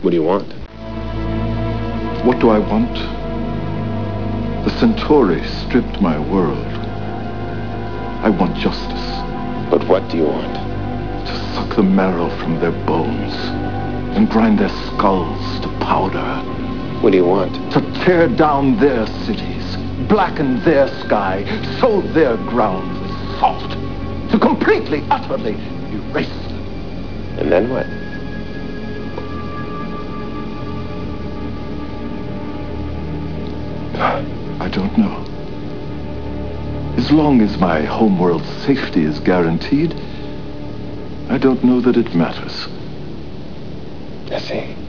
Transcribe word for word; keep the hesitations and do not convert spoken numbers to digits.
What do you want? What do I want? The Centauri stripped my world. I want justice. But what do you want? To suck the marrow from their bones and grind their skulls to powder. What do you want? To tear down their cities, blacken their sky, sow their ground with salt. To completely, utterly erase them. And then what? I don't know. As long as my homeworld's safety is guaranteed, I don't know that it matters. I see.